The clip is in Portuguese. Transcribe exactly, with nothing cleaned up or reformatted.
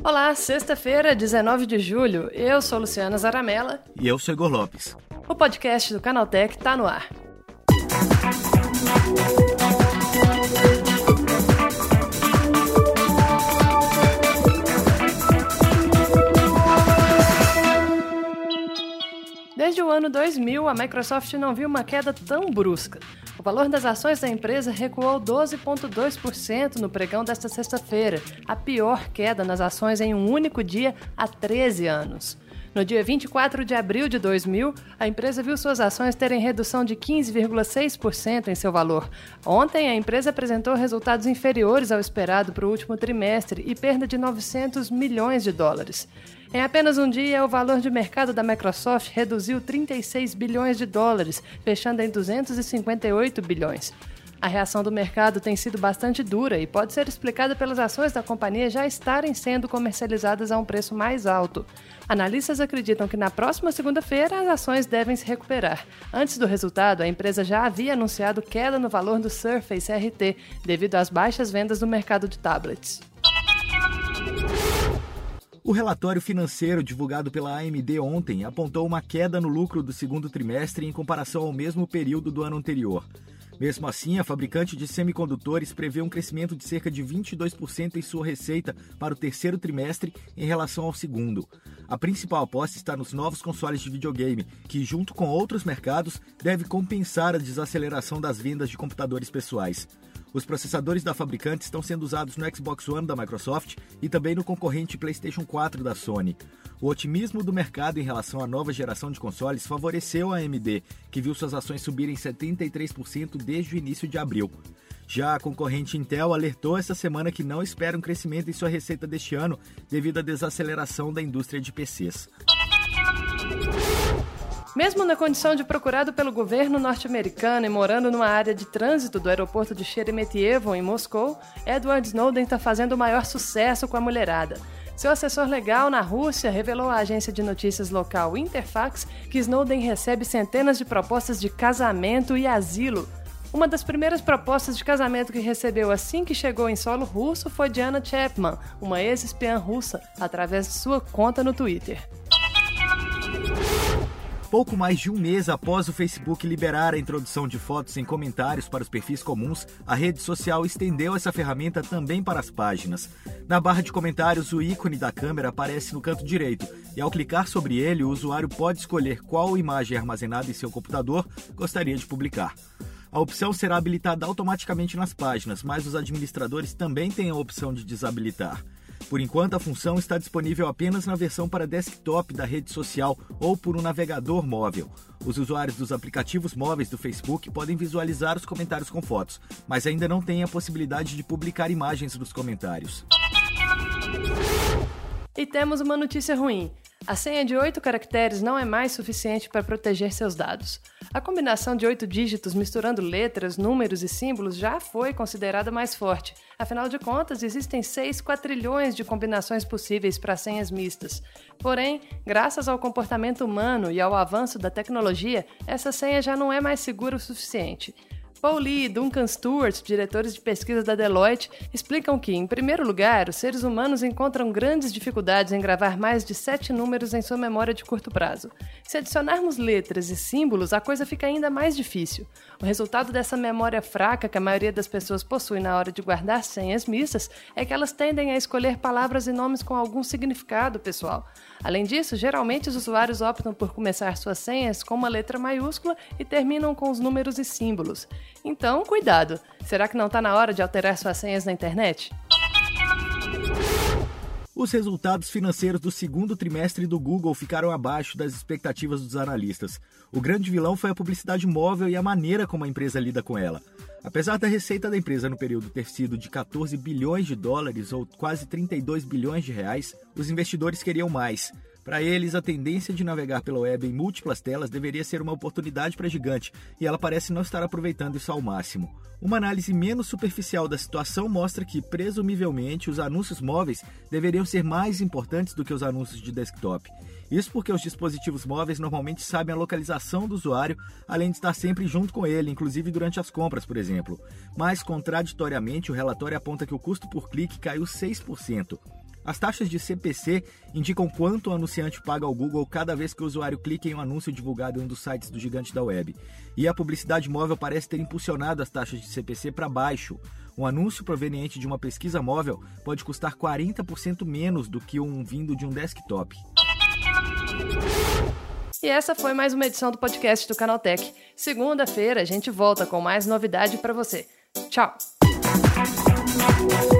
Olá, sexta-feira, dezenove de julho. Eu sou Luciana Zaramella. E eu sou Igor Lopes. O podcast do Canaltech está no ar. Desde o ano dois mil, a Microsoft não viu uma queda tão brusca. O valor das ações da empresa recuou doze vírgula dois por cento no pregão desta sexta-feira, a pior queda nas ações em um único dia há treze anos. No dia vinte e quatro de abril de dois mil, a empresa viu suas ações terem redução de quinze vírgula seis por cento em seu valor. Ontem, a empresa apresentou resultados inferiores ao esperado para o último trimestre e perda de novecentos milhões de dólares. Em apenas um dia, o valor de mercado da Microsoft reduziu trinta e seis bilhões de dólares, fechando em duzentos e cinquenta e oito bilhões. A reação do mercado tem sido bastante dura e pode ser explicada pelas ações da companhia já estarem sendo comercializadas a um preço mais alto. Analistas acreditam que na próxima segunda-feira as ações devem se recuperar. Antes do resultado, a empresa já havia anunciado queda no valor do Surface R T, devido às baixas vendas no mercado de tablets. O relatório financeiro divulgado pela A M D ontem apontou uma queda no lucro do segundo trimestre em comparação ao mesmo período do ano anterior. Mesmo assim, a fabricante de semicondutores prevê um crescimento de cerca de vinte e dois por cento em sua receita para o terceiro trimestre em relação ao segundo. A principal aposta está nos novos consoles de videogame, que, junto com outros mercados, deve compensar a desaceleração das vendas de computadores pessoais. Os processadores da fabricante estão sendo usados no Xbox One da Microsoft e também no concorrente PlayStation quatro da Sony. O otimismo do mercado em relação à nova geração de consoles favoreceu a A M D, que viu suas ações subirem setenta e três por cento desde o início de abril. Já a concorrente Intel alertou esta semana que não espera um crescimento em sua receita deste ano devido à desaceleração da indústria de P Cs. Mesmo na condição de procurado pelo governo norte-americano e morando numa área de trânsito do aeroporto de Sheremetyevo, em Moscou, Edward Snowden está fazendo o maior sucesso com a mulherada. Seu assessor legal na Rússia revelou à agência de notícias local Interfax que Snowden recebe centenas de propostas de casamento e asilo. Uma das primeiras propostas de casamento que recebeu assim que chegou em solo russo foi de Anna Chapman, uma ex-espiã russa, através de sua conta no Twitter. Pouco mais de um mês após o Facebook liberar a introdução de fotos sem comentários para os perfis comuns, a rede social estendeu essa ferramenta também para as páginas. Na barra de comentários, o ícone da câmera aparece no canto direito e, ao clicar sobre ele, o usuário pode escolher qual imagem armazenada em seu computador gostaria de publicar. A opção será habilitada automaticamente nas páginas, mas os administradores também têm a opção de desabilitar. Por enquanto, a função está disponível apenas na versão para desktop da rede social ou por um navegador móvel. Os usuários dos aplicativos móveis do Facebook podem visualizar os comentários com fotos, mas ainda não têm a possibilidade de publicar imagens dos comentários. E temos uma notícia ruim. A senha de oito caracteres não é mais suficiente para proteger seus dados. A combinação de oito dígitos misturando letras, números e símbolos já foi considerada mais forte. Afinal de contas, existem seis quatrilhões de combinações possíveis para senhas mistas. Porém, graças ao comportamento humano e ao avanço da tecnologia, essa senha já não é mais segura o suficiente. Paul Lee e Duncan Stewart, diretores de pesquisa da Deloitte, explicam que, em primeiro lugar, os seres humanos encontram grandes dificuldades em gravar mais de sete números em sua memória de curto prazo. Se adicionarmos letras e símbolos, a coisa fica ainda mais difícil. O resultado dessa memória fraca que a maioria das pessoas possui na hora de guardar senhas mistas é que elas tendem a escolher palavras e nomes com algum significado pessoal. Além disso, geralmente os usuários optam por começar suas senhas com uma letra maiúscula e terminam com os números e símbolos. Então, cuidado! Será que não está na hora de alterar suas senhas na internet? Os resultados financeiros do segundo trimestre do Google ficaram abaixo das expectativas dos analistas. O grande vilão foi a publicidade móvel e a maneira como a empresa lida com ela. Apesar da receita da empresa no período ter sido de quatorze bilhões de dólares ou quase trinta e dois bilhões de reais, os investidores queriam mais. Para eles, a tendência de navegar pela web em múltiplas telas deveria ser uma oportunidade para a gigante, e ela parece não estar aproveitando isso ao máximo. Uma análise menos superficial da situação mostra que, presumivelmente, os anúncios móveis deveriam ser mais importantes do que os anúncios de desktop. Isso porque os dispositivos móveis normalmente sabem a localização do usuário, além de estar sempre junto com ele, inclusive durante as compras, por exemplo. Mas, contraditoriamente, o relatório aponta que o custo por clique caiu seis por cento. As taxas de C P C indicam quanto o anunciante paga ao Google cada vez que o usuário clica em um anúncio divulgado em um dos sites do gigante da web. E a publicidade móvel parece ter impulsionado as taxas de C P C para baixo. Um anúncio proveniente de uma pesquisa móvel pode custar quarenta por cento menos do que um vindo de um desktop. E essa foi mais uma edição do podcast do Canaltech. Segunda-feira a gente volta com mais novidade para você. Tchau!